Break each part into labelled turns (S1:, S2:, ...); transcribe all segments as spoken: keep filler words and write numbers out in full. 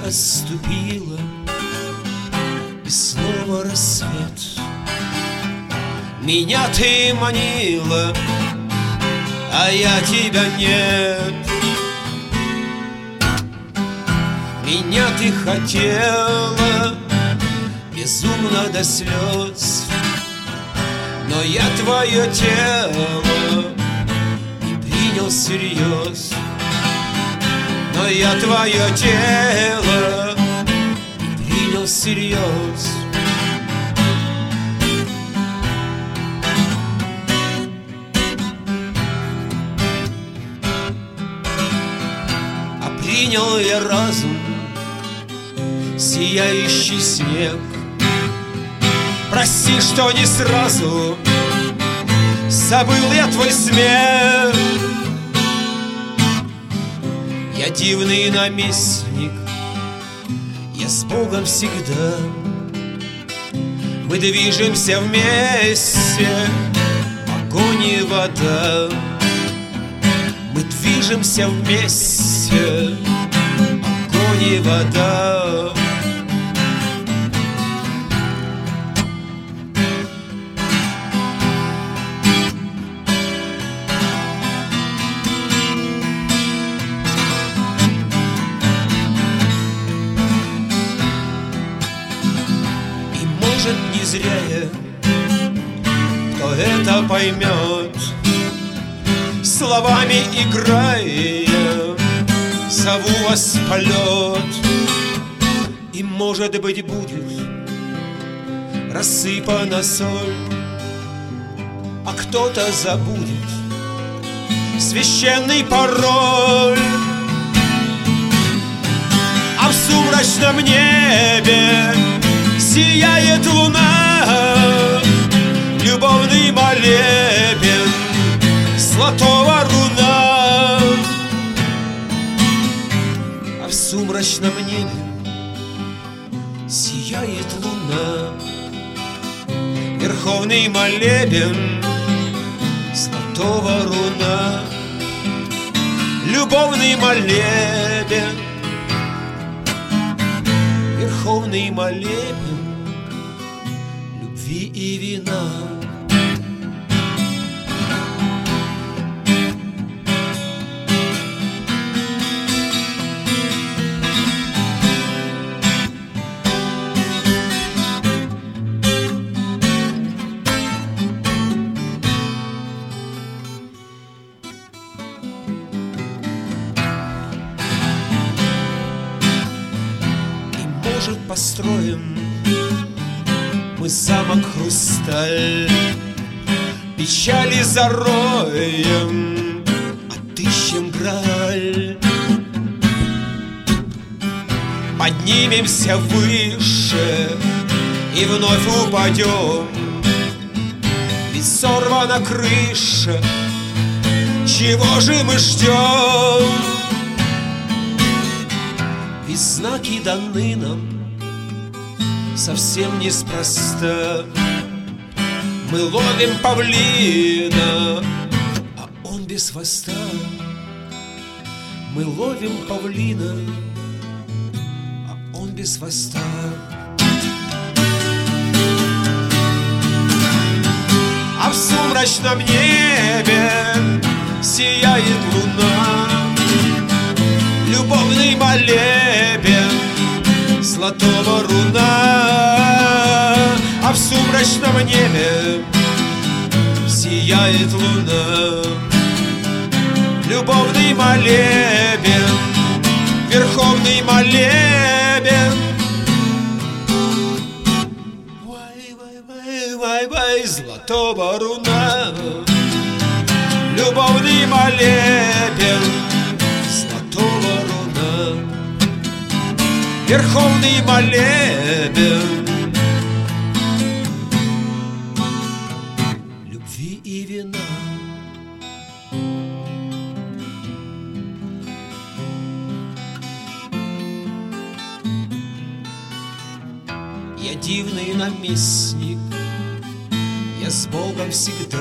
S1: отступила, и снова рассвет. Меня ты манила, а я тебя нет. Меня ты хотела безумно до слез, но я твое тело не принял всерьез. Но я твое тело не принял всерьез. А принял я разум, сияющий снег. Прости, что не сразу забыл я твой смех. Я дивный наместник, я с Богом всегда. Мы движемся вместе, огонь и вода. Мы движемся вместе, огонь и вода. Не зря я, кто это поймет, словами играя, зову вас в полет. И, может быть, будет рассыпана соль, а кто-то забудет священный пароль. А в сумрачном небе сияет луна, любовный молебен золотого руна. А в сумрачном небе сияет луна, верховный молебен золотого руна. Любовный молебен, верховный молебен любви и вина. И, может, построим мы замок хрусталь, печали зароем, отыщем Грааль. Поднимемся выше и вновь упадем, ведь сорвана крыша, чего же мы ждем? Ведь знаки даны нам совсем неспроста. Мы ловим павлина, а он без хвоста. Мы ловим павлина, а он без хвоста. А в сумрачном небе сияет луна, любовный молебен золотого руна. А в сумрачном небе сияет луна, любовный молебен, верховный молебен. Вай, вай, вай, вай, вай, золотого руна, любовный молебен золотого руна, верховный молебен любви и вина. Я дивный наместник, я с Богом всегда.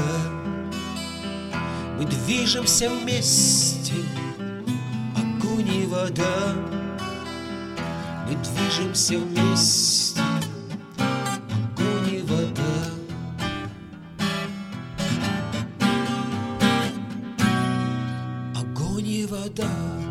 S1: Мы движемся вместе, огонь и вода. Мы движемся вместе, огонь и вода. Огонь и вода.